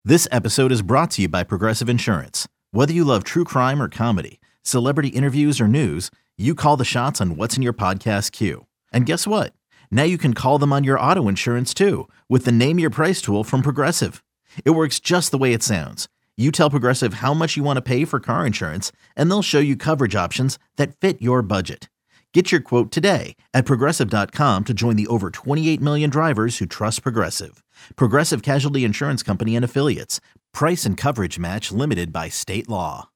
This episode is brought to you by Progressive Insurance. Whether you love true crime or comedy, celebrity interviews or news, you call the shots on what's in your podcast queue. And guess what? Now you can call them on your auto insurance too with the Name Your Price tool from Progressive. It works just the way it sounds. You tell Progressive how much you want to pay for car insurance, and they'll show you coverage options that fit your budget. Get your quote today at Progressive.com to join the over 28 million drivers who trust Progressive. Progressive Casualty Insurance Company and Affiliates. Price and coverage match limited by state law.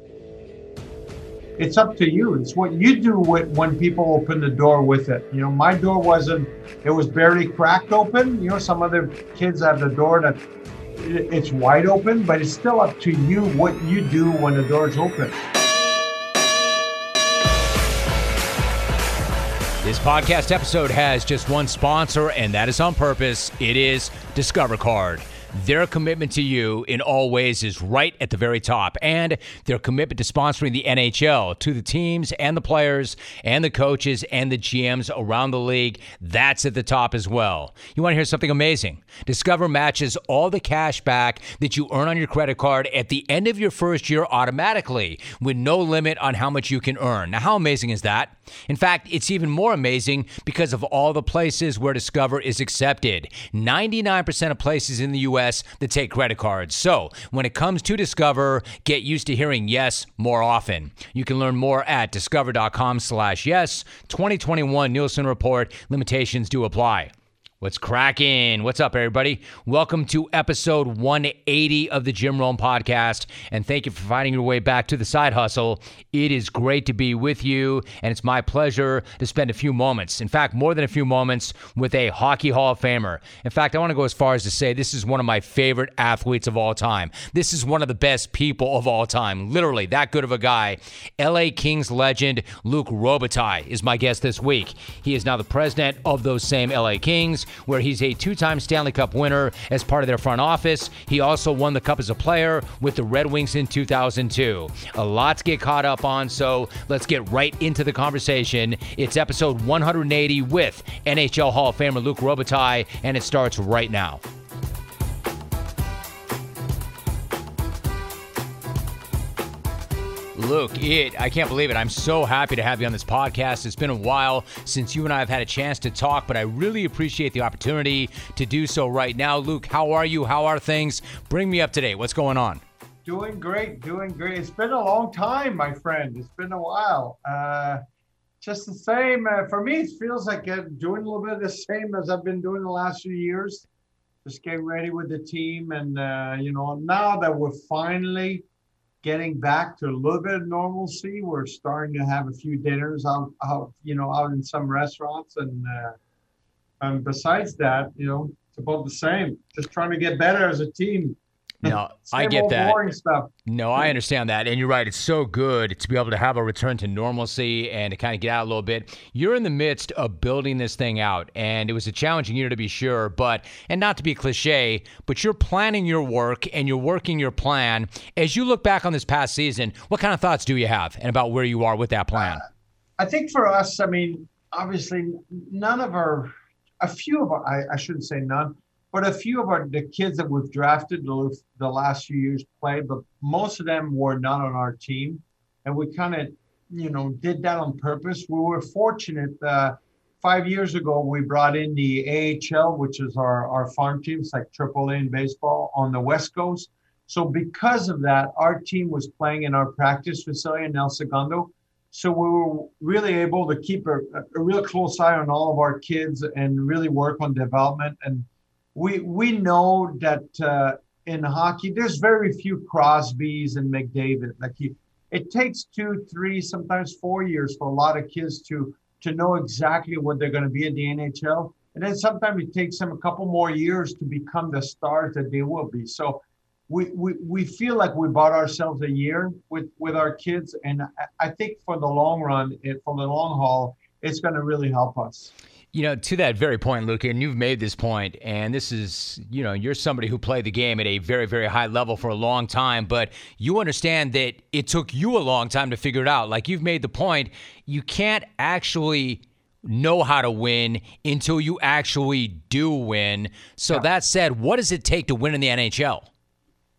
It's up to you. It's what you do when people open the door with it. You know, my door it was barely cracked open. You know, some other kids have the door that it's wide open, but it's still up to you what you do when the door is open. This podcast episode has just one sponsor, and that is on purpose. It is Discover Card. Their commitment to you in all ways is right at the very top, and their commitment to sponsoring the NHL, to the teams and the players and the coaches and the GMs around the league, that's at the top as well. You want to hear something amazing? Discover matches all the cash back that you earn on your credit card at the end of your first year automatically, with no limit on how much you can earn. Now, how amazing is that? In fact, it's even more amazing because of all the places where Discover is accepted. 99% of places in the U.S. that take credit cards. So, when it comes to Discover, get used to hearing yes more often. You can learn more at discover.com/yes. 2021 Nielsen Report. Limitations do apply. What's cracking? What's up, everybody? Welcome to episode 180 of the Jim Rome Podcast, and thank you for finding your way back to the side hustle. It is great to be with you, and it's my pleasure to spend a few moments, in fact, more than a few moments, with a Hockey Hall of Famer. In fact, I want to go as far as to say this is one of my favorite athletes of all time. This is one of the best people of all time. Literally, that good of a guy. LA Kings legend Luc Robitaille is my guest this week. He is now the president of those same LA Kings, where he's a two-time Stanley Cup winner as part of their front office. He also won the Cup as a player with the Red Wings in 2002. A lot to get caught up on, so let's get right into the conversation. It's episode 180 with NHL Hall of Famer Luc Robitaille, and it starts right now. Luc, I can't believe it. I'm so happy to have you on this podcast. It's been a while since you and I have had a chance to talk, but I really appreciate the opportunity to do so right now. Luc, how are you? How are things? Bring me up to date. What's going on? Doing great. It's been a long time, my friend. It's been a while. Just the same. For me, it feels like doing a little bit of the same as I've been doing the last few years. Just getting ready with the team. And, now that we're finally getting back to a little bit of normalcy, we're starting to have a few dinners out in some restaurants, and besides that, it's about the same. Just trying to get better as a team. No, I get that. Boring stuff. No, I understand that. And you're right. It's so good to be able to have a return to normalcy and to kind of get out a little bit. You're in the midst of building this thing out, and it was a challenging year to be sure, and not to be cliche, but you're planning your work and you're working your plan. As you look back on this past season, what kind of thoughts do you have and about where you are with that plan? I think for us, obviously a few of our, I shouldn't say none, but a few of the kids that we've drafted the last few years played, but most of them were not on our team. And we kind of, did that on purpose. We were fortunate. 5 years ago, we brought in the AHL, which is our farm teams, like AAA in baseball on the West Coast. So because of that, our team was playing in our practice facility in El Segundo. So we were really able to keep a real close eye on all of our kids and really work on development. And we know that in hockey, there's very few Crosbys and McDavid. It takes 2, 3, sometimes 4 years for a lot of kids to know exactly what they're going to be in the NHL. And then sometimes it takes them a couple more years to become the stars that they will be. So we feel like we bought ourselves a year with our kids. And I think for the long run, for the long haul, it's going to really help us. To that very point, Luc, and you've made this point, and this is, you're somebody who played the game at a very, very high level for a long time, but you understand that it took you a long time to figure it out. Like you've made the point, you can't actually know how to win until you actually do win. So That said, what does it take to win in the NHL?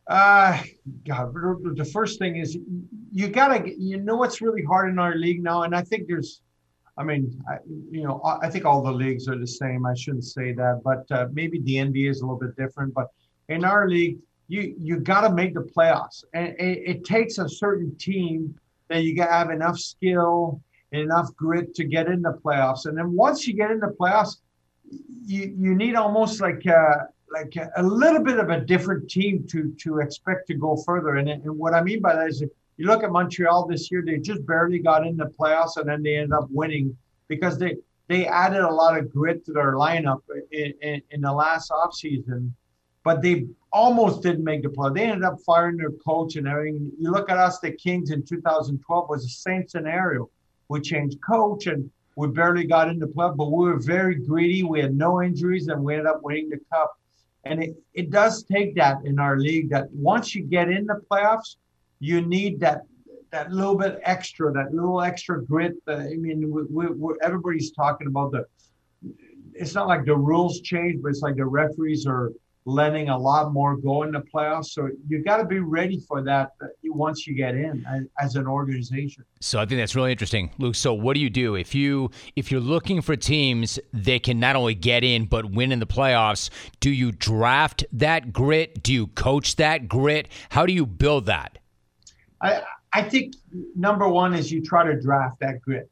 Uh, God, the first thing is you gotta, what's really hard in our league now, and I think I mean, I think all the leagues are the same. I shouldn't say that, but maybe the NBA is a little bit different. But in our league, you got to make the playoffs, and it takes a certain team that you got to have enough skill and enough grit to get in the playoffs. And then once you get in the playoffs, you need almost like a little bit of a different team to expect to go further. And what I mean by that is, if you look at Montreal this year, they just barely got in the playoffs, and then they ended up winning because they added a lot of grit to their lineup in the last offseason, but they almost didn't make the playoffs. They ended up firing their coach and everything. You look at us, the Kings in 2012 was the same scenario. We changed coach and we barely got in the playoffs, but we were very greedy. We had no injuries, and we ended up winning the cup. And it does take that in our league, that once you get in the playoffs, you need that little bit extra, that little extra grit. I mean, everybody's talking about it's not like the rules change, but it's like the referees are letting a lot more go in the playoffs. So you got to be ready for that once you get in as an organization. So I think that's really interesting, Luke. So what do you do if you're looking for teams that can not only get in but win in the playoffs? Do you draft that grit? Do you coach that grit? How do you build that? I think number one is you try to draft that grit.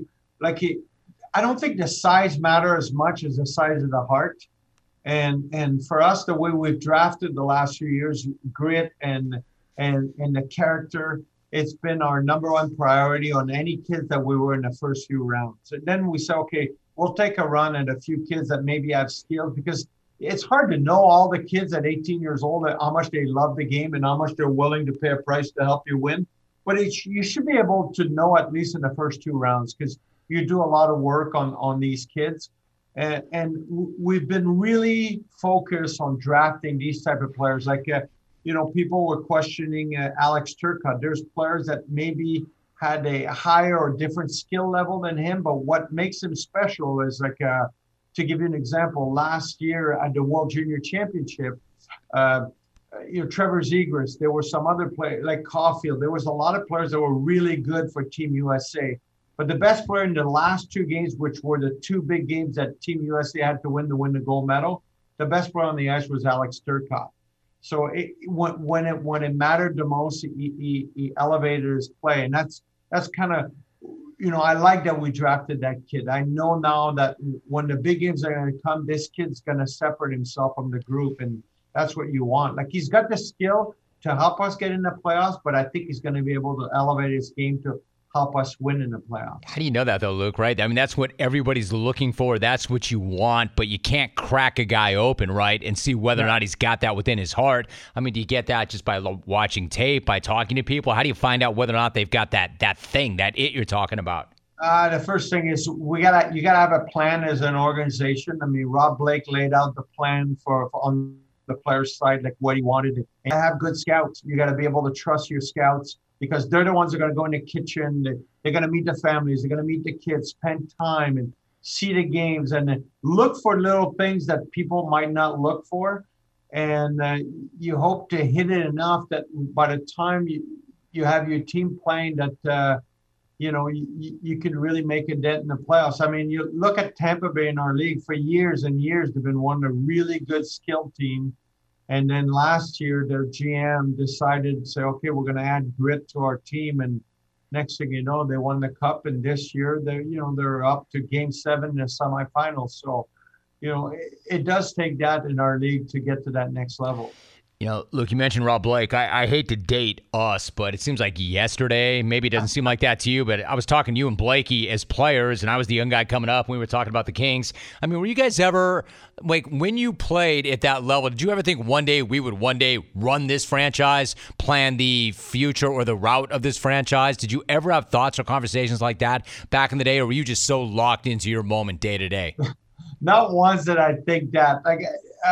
I don't think the size matter as much as the size of the heart. And for us, the way we've drafted the last few years, grit and the character, it's been our number one priority on any kids that we were in the first few rounds. And then we say, okay, we'll take a run at a few kids that maybe have skills, because it's hard to know all the kids at 18 years old, how much they love the game and how much they're willing to pay a price to help you win. But you should be able to know at least in the first two rounds, because you do a lot of work on these kids. And we've been really focused on drafting these type of players. Like, people were questioning Alex Turcotte. There's players that maybe had a higher or different skill level than him, but what makes him special is to give you an example, last year at the World Junior Championship, Trevor Zegras, there were some other players like Caulfield. There was a lot of players that were really good for Team USA. But the best player in the last two games, which were the two big games that Team USA had to win the gold medal, the best player on the ice was Alex Turcotte. So when it mattered the most, he elevated his play, and that's kind of, I like that we drafted that kid. I know now that when the big games are going to come, this kid's going to separate himself from the group, and that's what you want. Like, he's got the skill to help us get in the playoffs, but I think he's going to be able to elevate his game to help us win in the playoffs. How do you know that, though, Luke, right? I mean, that's what everybody's looking for. That's what you want, but you can't crack a guy open, right, and see whether or not he's got that within his heart. I mean, do you get that just by watching tape, by talking to people? How do you find out whether or not they've got that thing, that it you're talking about? The first thing is you gotta have a plan as an organization. I mean, Rob Blake laid out the plan for on the player's side, like what he wanted. And have good scouts. You got to be able to trust your scouts, because they're the ones that are going to go in the kitchen. They're going to meet the families. They're going to meet the kids, spend time and see the games, and look for little things that people might not look for. And you hope to hit it enough that by the time you have your team playing, that you can really make a dent in the playoffs. I mean, you look at Tampa Bay in our league for years and years. They've been one of the really good skilled team. And then last year, their GM decided to say, okay, we're going to add grit to our team. And next thing you know, they won the cup. And this year, they're up to Game 7 in the semifinals. So, it does take that in our league to get to that next level. Look, you mentioned Rob Blake. I hate to date us, but it seems like yesterday, maybe it doesn't seem like that to you, but I was talking to you and Blakey as players, and I was the young guy coming up when we were talking about the Kings. I mean, were you guys ever, like, when you played at that level, did you ever think one day we would run this franchise, plan the future or the route of this franchise? Did you ever have thoughts or conversations like that back in the day, or were you just so locked into your moment day to day? Not once did I think that. Like,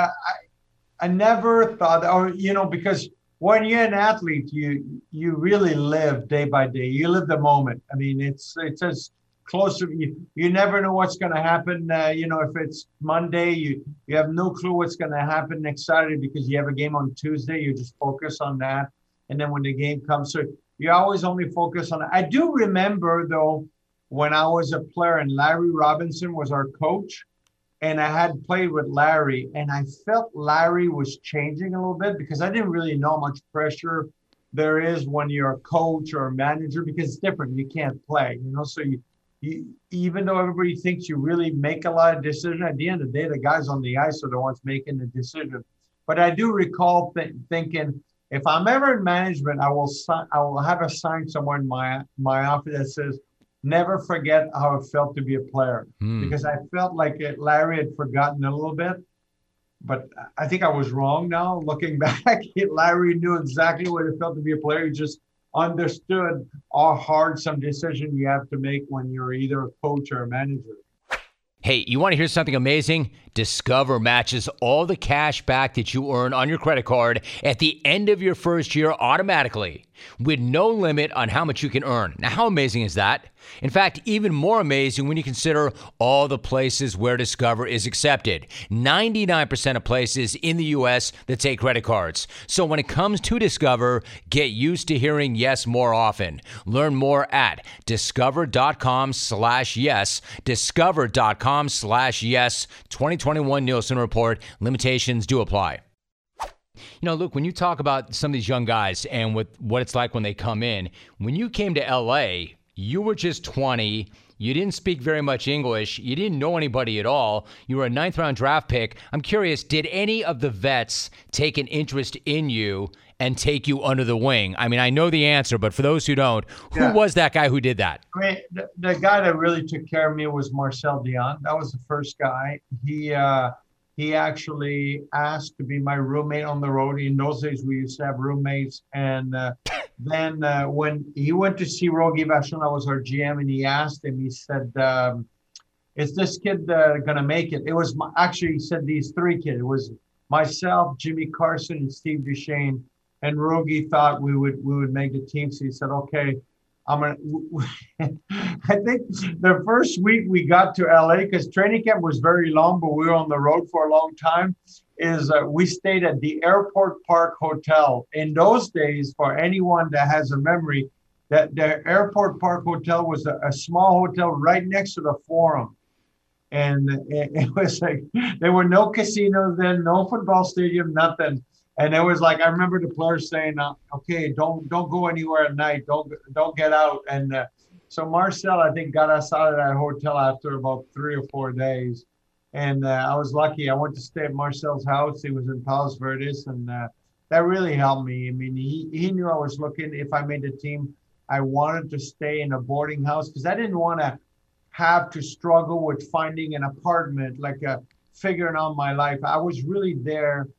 I never thought, because when you're an athlete, you really live day by day. You live the moment. I mean, it's as closer. You never know what's going to happen. If it's Monday, you have no clue what's going to happen next Saturday because you have a game on Tuesday. You just focus on that. And then when the game comes, so you always only focus on it. I do remember, though, when I was a player and Larry Robinson was our coach, and I had played with Larry, and I felt Larry was changing a little bit because I didn't really know how much pressure there is when you're a coach or a manager, because it's different. You can't play, so you even though everybody thinks you really make a lot of decisions, at the end of the day, the guys on the ice are the ones making the decision. But I do recall thinking, if I'm ever in management, I will have a sign somewhere in my office that says, "Never forget how it felt to be a player," because I felt like Larry had forgotten a little bit. But I think I was wrong now. Looking back, Larry knew exactly what it felt to be a player. He just understood how hard some decision you have to make when you're either a coach or a manager. Hey, you want to hear something amazing? Discover matches all the cash back that you earn on your credit card at the end of your first year automatically, with no limit on how much you can earn. Now, how amazing is that? In fact, even more amazing when you consider all the places where Discover is accepted. 99% of places in the U.S. that take credit cards. So when it comes to Discover, get used to hearing yes more often. Learn more at discover.com/yes. Discover.com/yes. 2021 Nielsen Report. Limitations do apply. Luke, when you talk about some of these young guys and what it's like when they come in, when you came to L.A., you were just 20. You didn't speak very much English. You didn't know anybody at all. You were a 9th-round draft pick. I'm curious, did any of the vets take an interest in you and take you under the wing? I mean, I know the answer, but for those who don't, who was that guy who did that? I mean, the guy that really took care of me was Marcel Dion. That was the first guy. He actually asked to be my roommate on the road. In those days, we used to have roommates. And then when he went to see Rogie Vachon, that was our GM, and he asked him, he said, is this kid going to make it? It was actually, he said these 3 kids. It was myself, Jimmy Carson, and Steve Duchesne. And Rogie thought we would make the team. So he said, okay, I think the first week we got to LA, because training camp was very long, but we were on the road for a long time, we stayed at the Airport Park Hotel. In those days, for anyone that has a memory, that the Airport Park Hotel was a small hotel right next to the Forum. And it was like, there were no casinos then, no football stadium, nothing. And it was like, I remember the players saying, okay, don't go anywhere at night. Don't get out. And so Marcel, I think, got us out of that hotel after about 3 or 4 days. And I was lucky. I went to stay at Marcel's house. He was in Palos Verdes. And that really helped me. I mean, he knew I was looking. If I made the team, I wanted to stay in a boarding house because I didn't want to have to struggle with finding an apartment, figuring out my life. I was really there.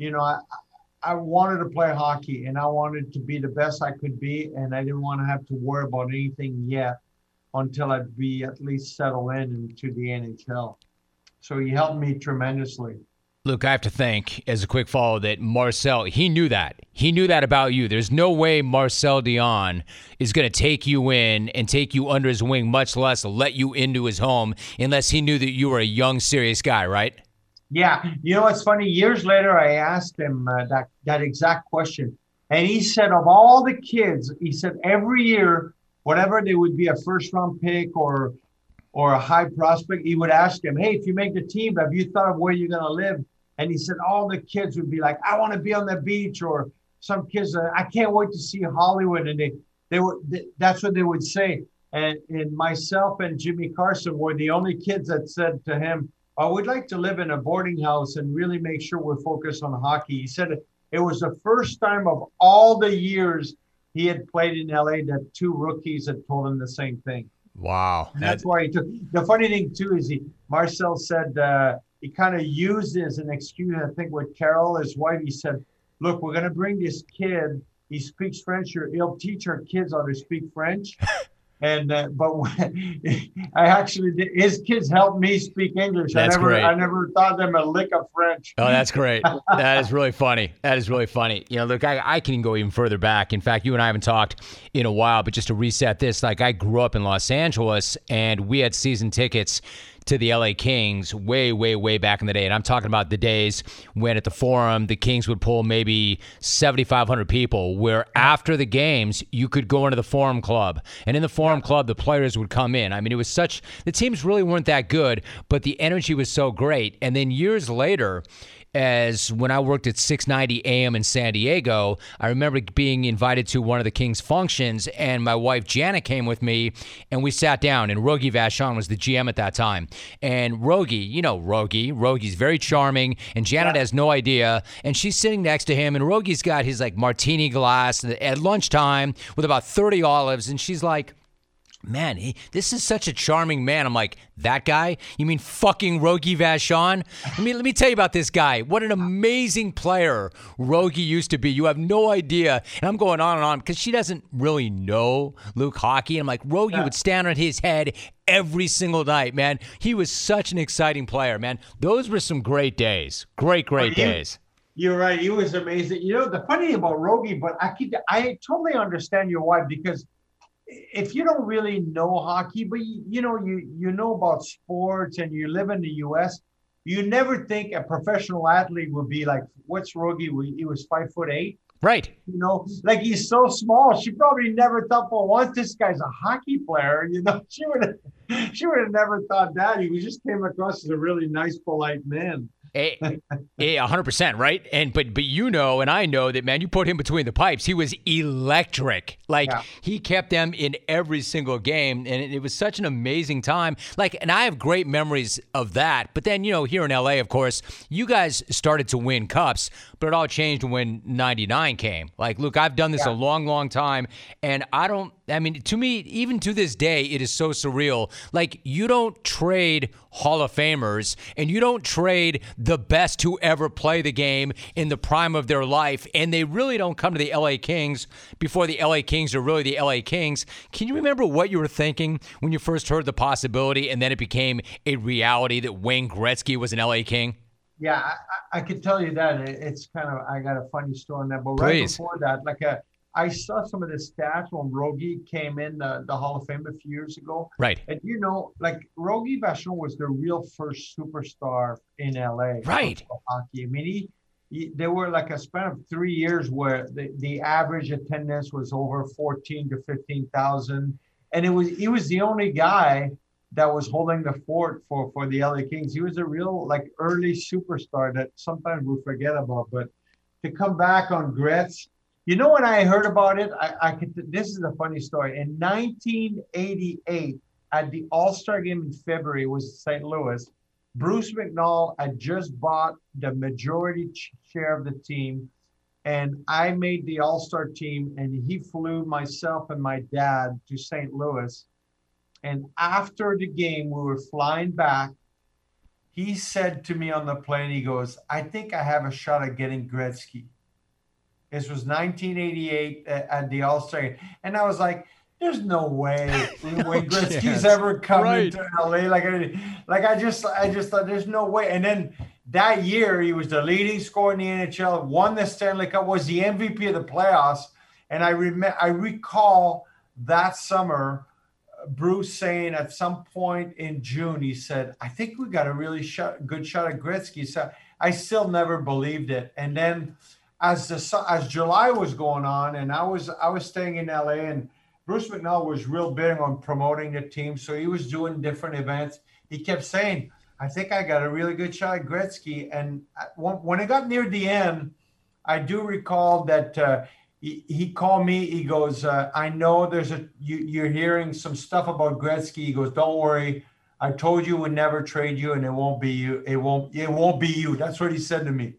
I wanted to play hockey and I wanted to be the best I could be. And I didn't want to have to worry about anything yet until I'd be at least settled into the NHL. So he helped me tremendously. Luke, I have to think, as a quick follow, that Marcel, he knew that. He knew that about you. There's no way Marcel Dion is going to take you in and take you under his wing, much less let you into his home, unless he knew that you were a young, serious guy, right? Yeah. You know what's funny? Years later, I asked him that exact question. And he said, of all the kids, he said every year, whatever there would be a first-round pick or a high prospect, he would ask him, hey, if you make the team, have you thought of where you're going to live? And he said all the kids would be like, I want to be on the beach, or some kids, I can't wait to see Hollywood. And that's what they would say. And myself and Jimmy Carson were the only kids that said to him, I would like to live in a boarding house and really make sure we're focused on hockey. He said it was the first time of all the years he had played in LA that 2 rookies had told him the same thing. Wow. And that's why he took. The funny thing too is Marcel said he kind of used it as an excuse. I think with Carol, his wife, he said, "Look, we're going to bring this kid. He speaks French. He'll teach our kids how to speak French." And but I actually did, his kids helped me speak English. That's great. I never taught them a lick of French. Oh, that's great. That is really funny. That is really funny. You know, look, I can go even further back. In fact, you and I haven't talked in a while, but just to reset this, like I grew up in Los Angeles and we had season tickets to the LA Kings way, way, way back in the day. And I'm talking about the days when at the Forum, the Kings would pull maybe 7,500 people, where after the games, you could go into the Forum Club. And in the Forum Club, the players would come in. I mean, it was such, the teams really weren't that good, but the energy was so great. And then years later, as when I worked at 690 AM in San Diego, I remember being invited to one of the Kings functions, and my wife Janet came with me, and we sat down, and Rogie Vachon was the GM at that time. And Rogie, you know Rogie's very charming, and Janet has no idea, and she's sitting next to him, and Rogie's got his like martini glass at lunchtime with about 30 olives, and she's like, man, this is such a charming man. I'm like, that guy? You mean fucking Rogie Vachon? Let me tell you about this guy. What an amazing player Rogie used to be. You have no idea. And I'm going on and on because she doesn't really know Luke hockey. And I'm like, Rogie would stand on his head every single night, man. He was such an exciting player, man. Those were some great days. Great days. You're right. He was amazing. You know, the funny thing about Rogie, but I totally understand your wife, because if you don't really know hockey, but you know about sports and you live in the US, you never think a professional athlete would be like, what's Rogie? He was 5'8". Right. You know, like he's so small. She probably never thought for once this guy's a hockey player. You know, she would have never thought that. He just came across as a really nice, polite man. 100%, right? But you know, and I know that, man, you put him between the pipes. He was electric. Like he kept them in every single game, and it was such an amazing time. Like, and I have great memories of that. But then, you know, here in LA, of course, you guys started to win cups, but it all changed when '99 came. Like, look, I've done this a long, long time, and I mean, to me, even to this day, it is so surreal. Like, you don't trade Hall of Famers, and you don't trade the best who ever play the game in the prime of their life, and they really don't come to the LA Kings before the LA Kings are really the LA Kings. Can you remember what you were thinking when you first heard the possibility, and then it became a reality that Wayne Gretzky was an LA King? Yeah, I could tell you that. It's kind of, I got a funny story on that. But Please. Before that, I saw some of the stats when Rogie came in the Hall of Fame a few years ago. Right. And, you know, like Rogie Vachon was the real first superstar in LA. Right. For hockey. I mean, there were like a span of 3 years where the average attendance was over 14 to 15,000. And he was the only guy that was holding the fort for the LA Kings. He was a real like early superstar that sometimes we forget about. But to come back on Gretz, you know, when I heard about it, this is a funny story. In 1988, at the All-Star game in February, it was St. Louis, Bruce McNall had just bought the majority share of the team, and I made the All-Star team, and he flew myself and my dad to St. Louis. And after the game, we were flying back. He said to me on the plane, he goes, I think I have a shot at getting Gretzky. This was 1988 at the All-Star game. And I was like, there's no way Wayne Gretzky's ever coming to LA. I just thought there's no way. And then that year, he was the leading scorer in the NHL, won the Stanley Cup, was the MVP of the playoffs. And I recall that summer, Bruce saying at some point in June, he said, I think we got a really good shot at Gretzky. So I still never believed it. And then as July was going on, and I was staying in LA, and Bruce McNall was real big on promoting the team. So he was doing different events. He kept saying, I think I got a really good shot at Gretzky. And when it got near the end, I do recall that he called me. He goes, I know you're hearing some stuff about Gretzky. He goes, don't worry. I told you we'd never trade you, and it won't be you. It won't be you. That's what he said to me.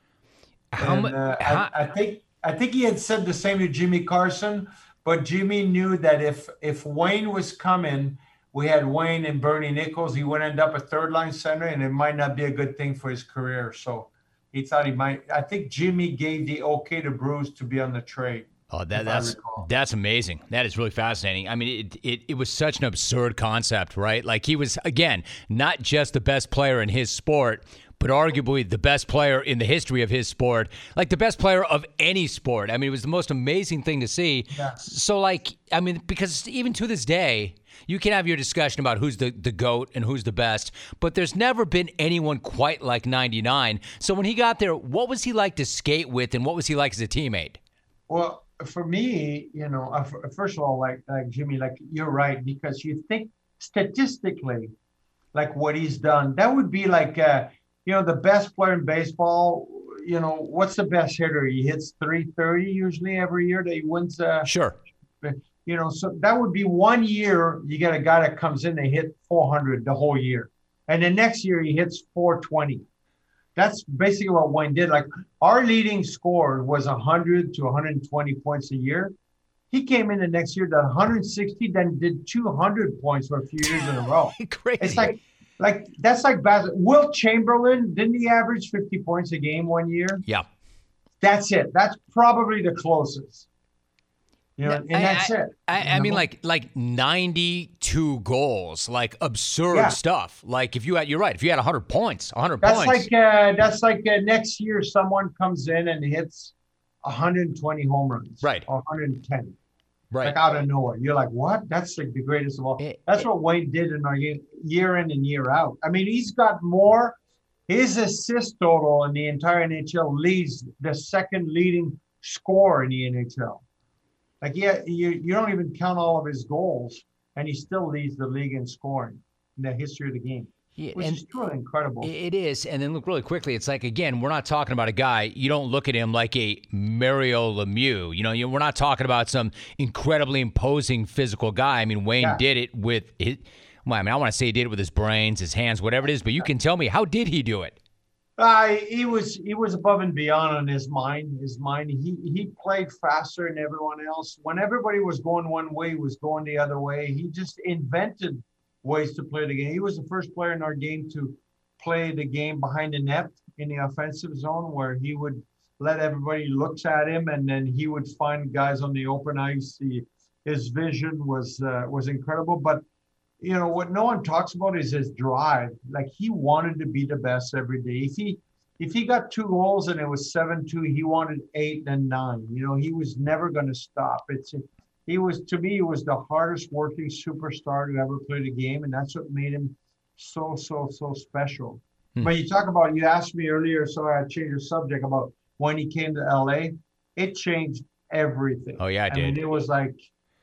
I think he had said the same to Jimmy Carson, but Jimmy knew that if Wayne was coming, we had Wayne and Bernie Nichols. He would end up a third line center, and it might not be a good thing for his career. So he thought he might. I think Jimmy gave the okay to Bruce to be on the trade. Oh, that's amazing. That is really fascinating. I mean, it was such an absurd concept, right? Like he was, again, not just the best player in his sport, but arguably the best player in the history of his sport, like the best player of any sport. I mean, it was the most amazing thing to see. Yeah. So, like, I mean, because even to this day, you can have your discussion about who's the GOAT and who's the best, but there's never been anyone quite like 99. So when he got there, what was he like to skate with, and what was he like as a teammate? Well, for me, first of all, like Jimmy, like you're right, because you think statistically, like what he's done, that would be like, the best player in baseball. What's the best hitter? He hits 330 usually every year that he wins. Sure. So that would be 1 year. You get a guy that comes in, they hit 400 the whole year, and the next year he hits 420. That's basically what Wayne did. Like our leading score was 100 to 120 points a year. He came in the next year to 160, then did 200 points for a few years in a row. Crazy. It's like that's like basketball. Wilt Chamberlain, didn't he average 50 points a game 1 year? Yeah. That's it. That's probably the closest. That's it. I mean, like 92 goals, like absurd stuff. Like you're right. If you had 100 points, that's like next year someone comes in and hits 120 home runs, right? Or 110, right? Like out of nowhere. You're like, what? That's like the greatest of all. That's what Wayne did in our game, year in and year out. I mean, he's got more. His assist total in the entire NHL leads the second leading scorer in the NHL. Like, you don't even count all of his goals, and he still leads the league in scoring in the history of the game, which is truly incredible. It is. And then look really quickly, it's like, again, we're not talking about a guy, you don't look at him like a Mario Lemieux. We're not talking about some incredibly imposing physical guy. I mean, Wayne did it with his, I want to say he did it with his brains, his hands, whatever it is, but you can tell me, how did he do it? He was above and beyond on his mind. He played faster than everyone else. When everybody was going one way, he was going the other way. He just invented ways to play the game. He was the first player in our game to play the game behind the net in the offensive zone, where he would let everybody look at him, and then he would find guys on the open ice. His vision was incredible, but what no one talks about is his drive. Like, he wanted to be the best every day. If he got 2 goals and it was 7-2, he wanted 8 and 9. He was never going to stop. He was the hardest working superstar to ever play the game, and that's what made him so special. But you asked me earlier, so I changed the subject about when he came to LA. It changed everything. Oh yeah, it did. I mean, it was like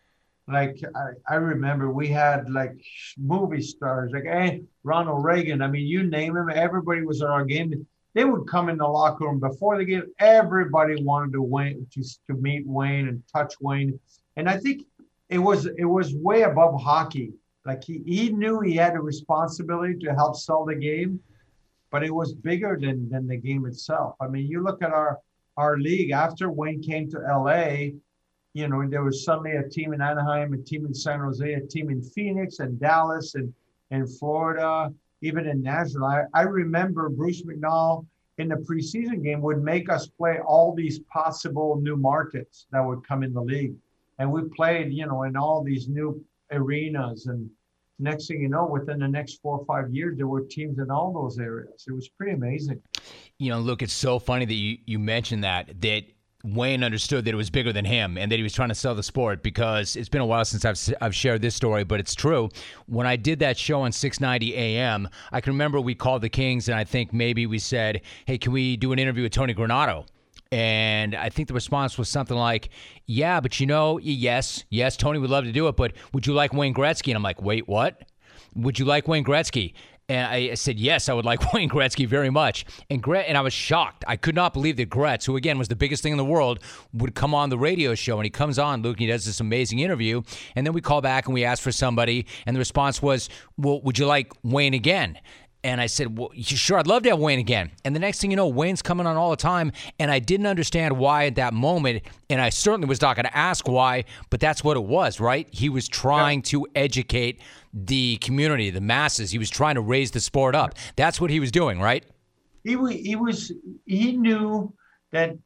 I remember we had like movie stars, like Ronald Reagan. I mean, you name him, everybody was at our game. They would come in the locker room before the game. Everybody wanted to meet Wayne and touch Wayne. And I think it was way above hockey. Like he knew he had a responsibility to help sell the game, but it was bigger than the game itself. I mean, you look at our league after Wayne came to LA. There was suddenly a team in Anaheim, a team in San Jose, a team in Phoenix and Dallas and Florida, even in Nashville. I remember Bruce McNall in the preseason game would make us play all these possible new markets that would come in the league. And we played, in all these new arenas. And next thing you know, within the next 4 or 5 years, there were teams in all those areas. It was pretty amazing. Look, it's so funny that you mentioned that Wayne understood that it was bigger than him and that he was trying to sell the sport, because it's been a while since I've shared this story, but it's true. When I did that show on 690 AM, I can remember we called the Kings, and I think maybe we said, hey, can we do an interview with Tony Granato? And I think the response was something like, yeah, but yes, Tony would love to do it, but would you like Wayne Gretzky? And I'm like, wait, what? Would you like Wayne Gretzky? And I said, yes, I would like Wayne Gretzky very much. And I was shocked. I could not believe that Gretz, who, again, was the biggest thing in the world, would come on the radio show. And he comes on, Luke, and he does this amazing interview. And then we call back and we ask for somebody. And the response was, well, would you like Wayne again? And I said, well, sure, I'd love to have Wayne again. And the next thing you know, Wayne's coming on all the time. And I didn't understand why at that moment. And I certainly was not going to ask why, but that's what it was, right? He was trying to educate the community, the masses. He was trying to raise the sport up. That's what he was doing, right? He knew that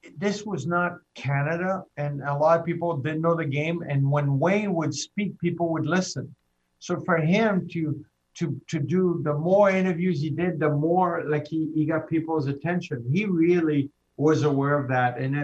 this was not Canada, and a lot of people didn't know the game. And when Wayne would speak, people would listen. So for him to do, the more interviews he did, the more like he got people's attention. He really was aware of that, and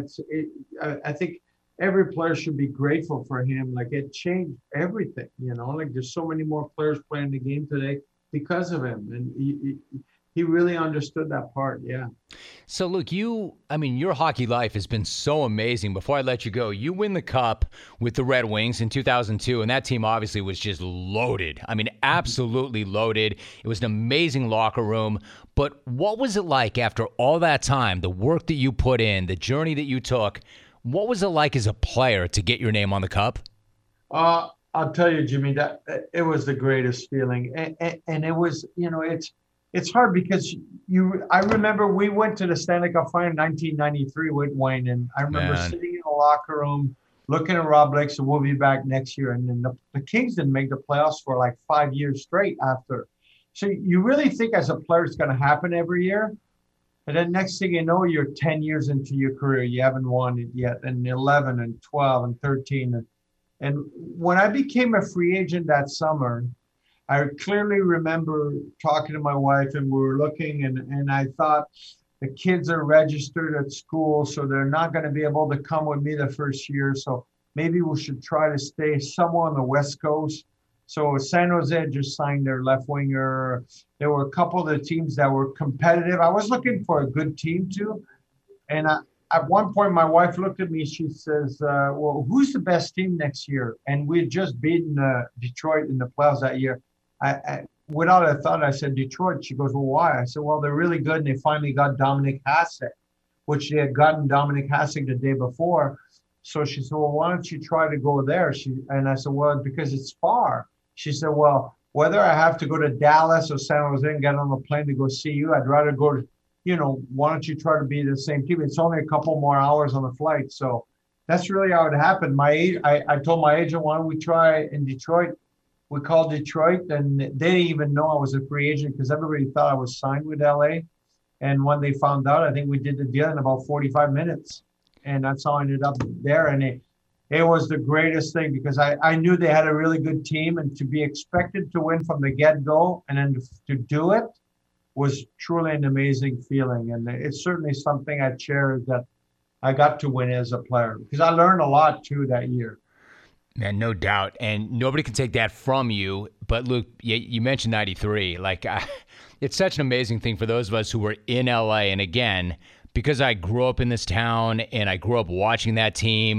I think every player should be grateful for him. Like, it changed everything, like there's so many more players playing the game today because of him. And he really understood that part. Yeah. So, Luke, your hockey life has been so amazing. Before I let you go, you win the Cup with the Red Wings in 2002, and that team obviously was just loaded. Absolutely loaded. It was an amazing locker room. But what was it like after all that time, the work that you put in, the journey that you took? What was it like as a player to get your name on the Cup? I'll tell you, Jimmy, that it was the greatest feeling. And it was, it's hard because I remember we went to the Stanley Cup final in 1993 with Wayne, and I remember sitting in the locker room looking at Rob Blake, so we'll be back next year. And then the Kings didn't make the playoffs for like 5 years straight after. So you really think as a player it's going to happen every year. And then next thing you know, you're 10 years into your career. You haven't won it yet, and 11 and 12 and 13. And when I became a free agent that summer, I clearly remember talking to my wife, and we were looking, and I thought, the kids are registered at school, so they're not going to be able to come with me the first year. So maybe we should try to stay somewhere on the West Coast. So San Jose just signed their left winger. There were a couple of the teams that were competitive. I was looking for a good team too. And at one point, my wife looked at me. She says, well, who's the best team next year? And we had just beaten Detroit in the playoffs that year. I without a thought, I said, Detroit. She goes, well, why? I said, well, they're really good. And they finally got Dominik Hasek, which they had gotten Dominik Hasek the day before. So she said, well, why don't you try to go there? And I said, well, because it's far. She said, well, whether I have to go to Dallas or San Jose and get on a plane to go see you, I'd rather go to, why don't you try to be the same team? It's only a couple more hours on the flight. So that's really how it happened. I told my agent, why don't we try in Detroit? We called Detroit, and they didn't even know I was a free agent because everybody thought I was signed with LA. And when they found out, I think we did the deal in about 45 minutes. And that's how I ended up there. And it was the greatest thing because I knew they had a really good team, and to be expected to win from the get-go and then to do it was truly an amazing feeling. And it's certainly something I cherish, that I got to win as a player, because I learned a lot too that year. Man, no doubt. And nobody can take that from you. But Luke, you mentioned 93. It's such an amazing thing for those of us who were in LA. And again, because I grew up in this town and I grew up watching that team,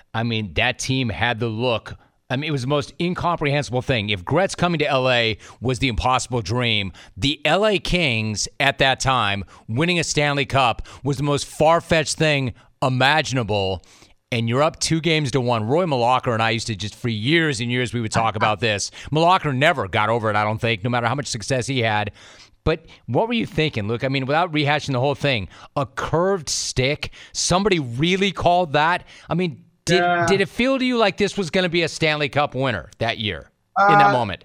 that team had the look. It was the most incomprehensible thing. If Gretz coming to LA was the impossible dream, the LA Kings at that time winning a Stanley Cup was the most far-fetched thing imaginable. And you're up 2-1. Roy Malacca and I used to just, for years and years, we would talk about this. Malacca never got over it, I don't think, no matter how much success he had. But what were you thinking, Luke? Without rehashing the whole thing, a curved stick, somebody really called that? Did it feel to you like this was going to be a Stanley Cup winner that year, in that moment?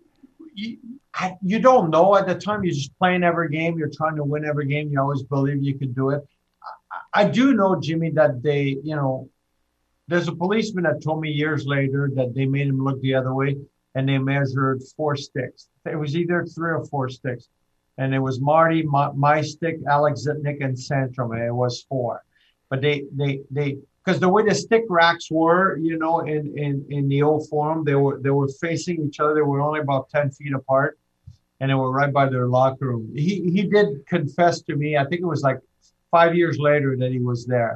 You don't know at the time. You're just playing every game. You're trying to win every game. You always believe you could do it. I do know, Jimmy, that they, there's a policeman that told me years later that they made him look the other way, and they measured 4 sticks. It was either 3 or 4 sticks. And it was Marty, my stick, Alex Zitnik, and Sandstrom. It was 4. But they because the way the stick racks were, in the old forum, they were facing each other. They were only about 10 feet apart, and they were right by their locker room. He did confess to me, I think it was like 5 years later, that he was there.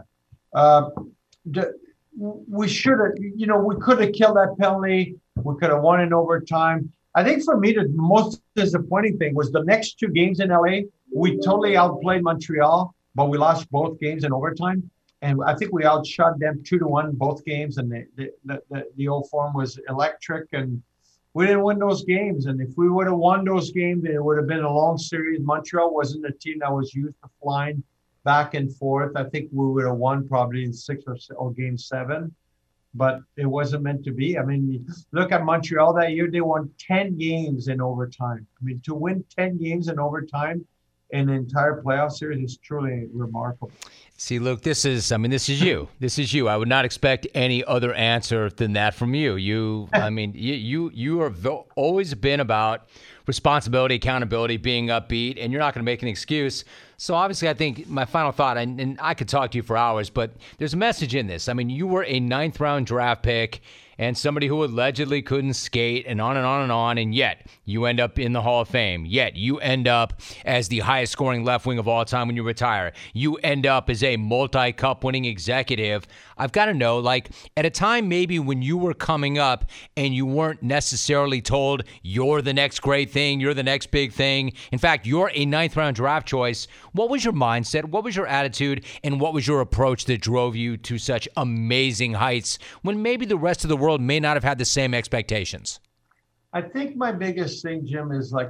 We should have, we could have killed that penalty. We could have won in overtime. I think for me, the most disappointing thing was the next 2 games in LA. We totally outplayed Montreal, but we lost both games in overtime. And I think we outshot them 2-1 both games. And the old form was electric, and we didn't win those games. And if we would have won those games, it would have been a long series. Montreal wasn't a team that was used to flying back and forth. I think we would have won probably in 6 or game 7. But it wasn't meant to be. Look at Montreal that year. They won 10 games in overtime. To win 10 games in overtime in the entire playoff series is truly remarkable. See, Luke, this is you. This is you. I would not expect any other answer than that from you. You have always been about responsibility, accountability, being upbeat, and you're not going to make an excuse. So obviously, I think my final thought, and I could talk to you for hours, but there's a message in this. I mean, you were a 9th round draft pick and somebody who allegedly couldn't skate and on and on and on, and yet you end up in the Hall of Fame. Yet you end up as the highest scoring left wing of all time when you retire. You end up as a multi-cup winning executive. I've got to know, like, at a time maybe when you were coming up and you weren't necessarily told you're the next great thing, you're the next big thing. In fact, you're a 9th round draft choice. What was your mindset? What was your attitude? And what was your approach that drove you to such amazing heights when maybe the rest of the world may not have had the same expectations? I think my biggest thing, Jim, is like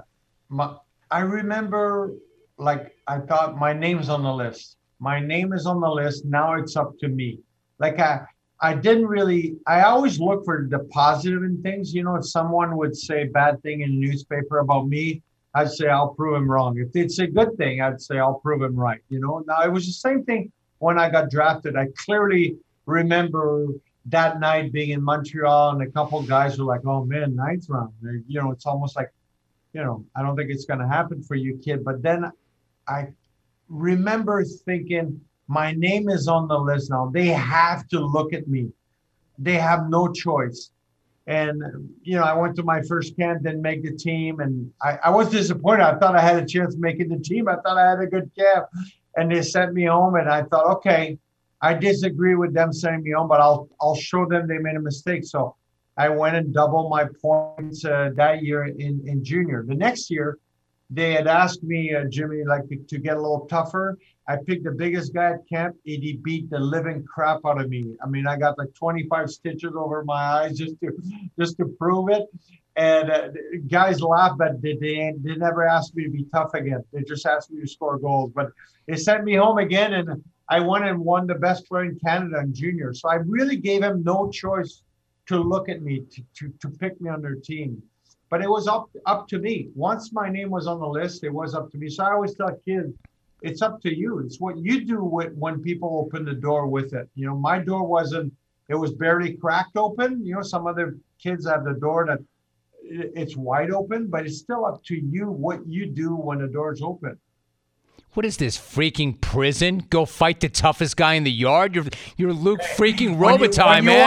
I remember, like, I thought my name's on the list. My name is on the list. Now it's up to me. Like I didn't really. I always look for the positive in things. You know, if someone would say a bad thing in a newspaper about me, I'd say I'll prove him wrong. If they'd say good thing, I'd say I'll prove him right. You know. Now it was the same thing when I got drafted. I clearly remember that night being in Montreal, and a couple of guys were like, "Oh man, 9th round." You know, it's almost like, you know, I don't think it's going to happen for you, kid. But then I remember thinking, my name is on the list now. They have to look at me. They have no choice. And, you know, I went to my first camp, didn't make the team. And I was disappointed. I thought I had a chance of making the team. I thought I had a good camp. And they sent me home. And I thought, okay, I disagree with them sending me home, but I'll show them they made a mistake. So I went and doubled my points that year in junior. The next year, they had asked me, Jimmy, like, to get a little tougher. I picked the biggest guy at camp, and he beat the living crap out of me. I mean, I got like 25 stitches over my eyes just to prove it. And guys laugh, but they never asked me to be tough again. They just asked me to score goals. But they sent me home again, and I went and won the best player in Canada in junior. So I really gave him no choice to look at me, to pick me on their team. But it was up to me. Once my name was on the list, it was up to me. So I always tell kids, it's up to you. It's what you do when people open the door with it. You know, my door it was barely cracked open. You know, some other kids have the door that it's wide open, but it's still up to you what you do when the door's open. What is this, freaking prison? Go fight the toughest guy in the yard? You're Luke freaking Robitaille, man. When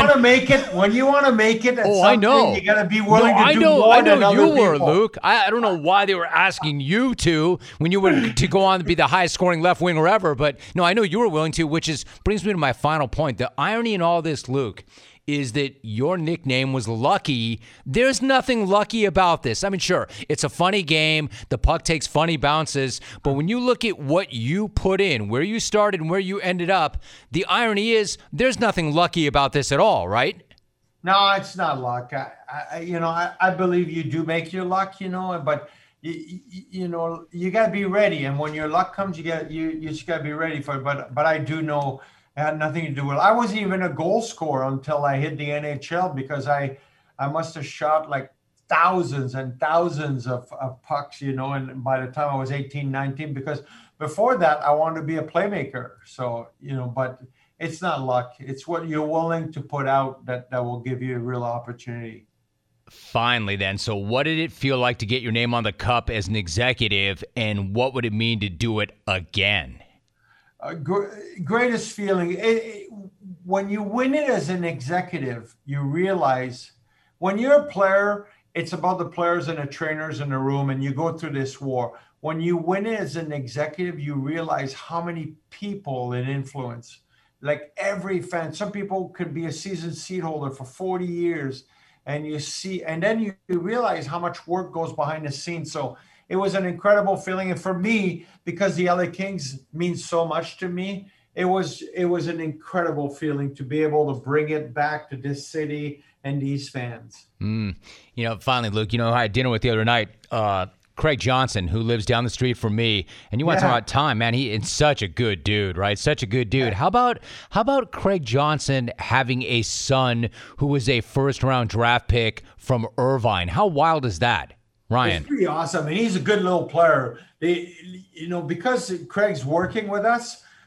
you want to make it, I know. You got to be willing to do more than other people. I know you were, Luke. I don't know why they were asking you to when you were to go on to be the highest scoring left winger ever, but no, I know you were willing to, which brings me to my final point. The irony in all this, Luke, is that your nickname was Lucky. There's nothing lucky about this. I mean, sure, it's a funny game. The puck takes funny bounces. But when you look at what you put in, where you started and where you ended up, the irony is there's nothing lucky about this at all, right? No, it's not luck. I believe you do make your luck, you know, but you know, you got to be ready. And when your luck comes, you just got to be ready for it. But I do know it had nothing to do with it. I wasn't even a goal scorer until I hit the NHL, because I must have shot like thousands and thousands of pucks, you know, and by the time I was 18, 19, because before that, I wanted to be a playmaker. So, you know, but it's not luck. It's what you're willing to put out that will give you a real opportunity. Finally, then, so what did it feel like to get your name on the cup as an executive, and what would it mean to do it again? Greatest feeling. When you win it as an executive, you realize when you're a player, it's about the players and the trainers in the room, and you go through this war. When you win it as an executive, you realize how many people it influences. Like every fan, some people could be a season seat holder for 40 years, and then you realize how much work goes behind the scenes. So it was an incredible feeling. And for me, because the LA Kings means so much to me, it was an incredible feeling to be able to bring it back to this city and these fans. You know, finally, Luke, you know, I had dinner with the other night, Craig Johnson, who lives down the street from me, and you want to talk about time, man. He's such a good dude, right? Such a good dude. How about Craig Johnson having a son who was a first-round draft pick from Irvine? How wild is that, Ryan? It's pretty awesome. I mean, he's a good little player. You know, because Craig's working with us,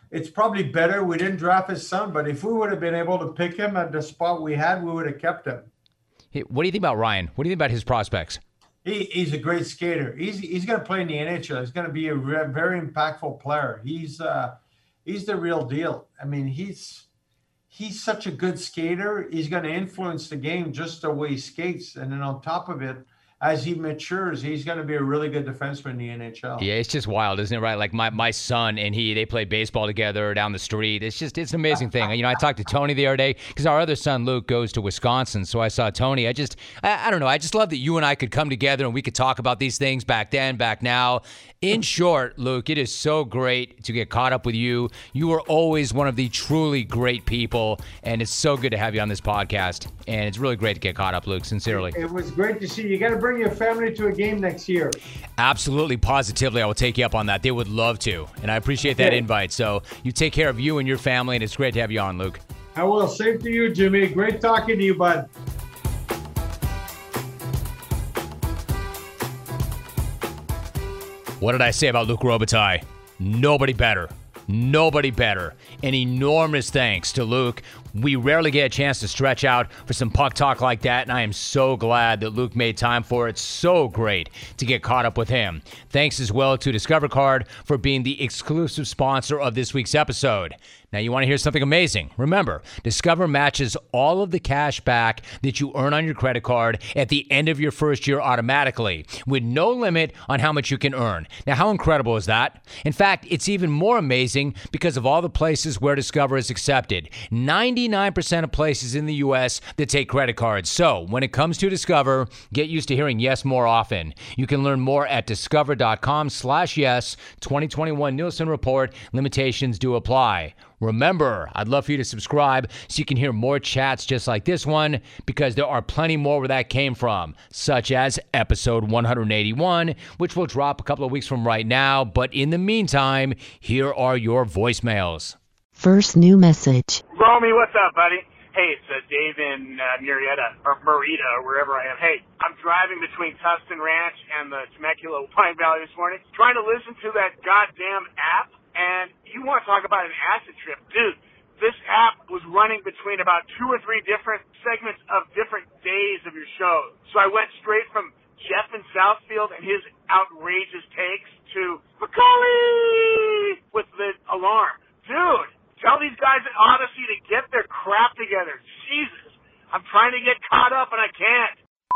it's probably better we didn't draft his son, but if we would have been able to pick him at the spot we had, we would have kept him. Hey, what do you think about Ryan? What do you think about his prospects? He's a great skater. He's going to play in the NHL. He's going to be a very impactful player. He's the real deal. I mean, he's such a good skater. He's going to influence the game just the way he skates. And then on top of it, as he matures, he's going to be a really good defenseman in the NHL. Yeah, it's just wild, isn't it, right? Like my son and they play baseball together down the street. It's an amazing thing. You know, I talked to Tony the other day because our other son, Luke, goes to Wisconsin. So I saw Tony. I don't know. I just love that you and I could come together and we could talk about these things back then, back now. In short, Luke, it is so great to get caught up with you. You are always one of the truly great people, and it's so good to have you on this podcast. And it's really great to get caught up, Luke, sincerely. It was great to see you. You got to bring your family to a game next year. Absolutely, positively. I will take you up on that. They would love to, and I appreciate that invite. So you take care of you and your family, and it's great to have you on, Luke. I will. Same to you, Jimmy. Great talking to you, bud. What did I say about Luc Robitaille? Nobody better. Nobody better. An enormous thanks to Luke. We rarely get a chance to stretch out for some puck talk like that, and I am so glad that Luke made time for it. So great to get caught up with him. Thanks as well to Discover Card for being the exclusive sponsor of this week's episode. Now, you want to hear something amazing? Remember, Discover matches all of the cash back that you earn on your credit card at the end of your first year automatically, with no limit on how much you can earn. Now, how incredible is that? In fact, it's even more amazing because of all the places where Discover is accepted. 99% of places in the U.S. that take credit cards. So, when it comes to Discover, get used to hearing yes more often. You can learn more at discover.com/yes. 2021 Nielsen Report. Limitations do apply. Remember, I'd love for you to subscribe so you can hear more chats just like this one, because there are plenty more where that came from, such as episode 181, which will drop a couple of weeks from right now. But in the meantime, here are your voicemails. First new message. Romy, what's up, buddy? Hey, it's Dave in Murrieta, or wherever I am. Hey, I'm driving between Tustin Ranch and the Temecula Pine Valley this morning, trying to listen to that goddamn app. And you want to talk about an acid trip. Dude, this app was running between about 2 or 3 different segments of different days of your show. So I went straight from Jeff in Southfield and his outrageous takes to Macaulay with the alarm. Dude, tell these guys at Odyssey to get their crap together. Jesus, I'm trying to get caught up and I can't.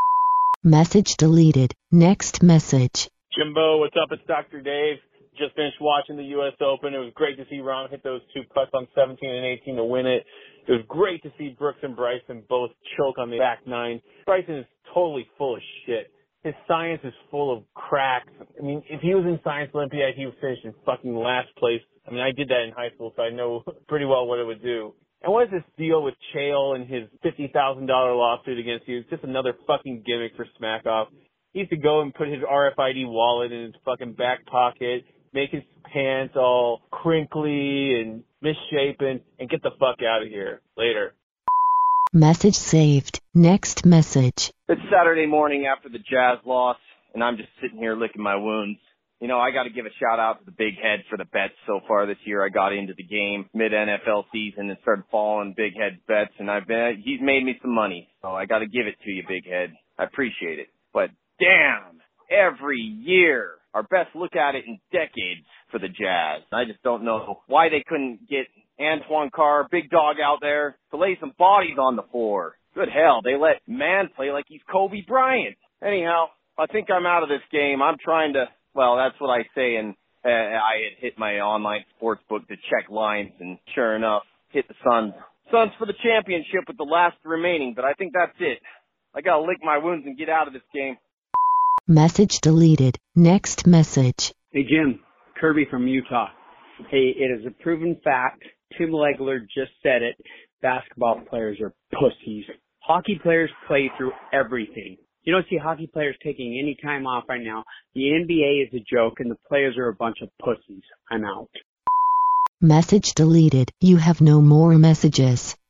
Message deleted. Next message. Jimbo, what's up? It's Dr. Dave. Just finished watching the U.S. Open. It was great to see Rahm hit those 2 putts on 17 and 18 to win it. It was great to see Brooks and Bryson both choke on the back 9. Bryson is totally full of shit. His science is full of cracks. I mean, if he was in Science Olympiad, he would finish in fucking last place. I mean, I did that in high school, so I know pretty well what it would do. And what is this deal with Chael and his $50,000 lawsuit against you? It's just another fucking gimmick for Smack Off. He used to go and put his RFID wallet in his fucking back pocket, make his pants all crinkly and misshapen, and get the fuck out of here. Later. Message saved. Next message. It's Saturday morning after the Jazz loss, and I'm just sitting here licking my wounds. You know, I got to give a shout out to the Big Head for the bets so far this year. I got into the game mid-NFL season and started following Big Head's bets, and he's made me some money. So I got to give it to you, Big Head. I appreciate it. But damn, every year, our best look at it in decades for the Jazz. I just don't know why they couldn't get Antoine Carr, big dog out there, to lay some bodies on the floor. Good hell, they let man play like he's Kobe Bryant. Anyhow, I think I'm out of this game. I'm trying to, well, that's what I say, and I had hit my online sports book to check lines, and sure enough, hit the Suns. Suns for the championship with the last remaining, but I think that's it. I gotta lick my wounds and get out of this game. Message deleted. Next message. Hey, Jim. Kirby from Utah. Hey, it is a proven fact. Tim Legler just said it. Basketball players are pussies. Hockey players play through everything. You don't see hockey players taking any time off right now. The NBA is a joke, and the players are a bunch of pussies. I'm out. Message deleted. You have no more messages.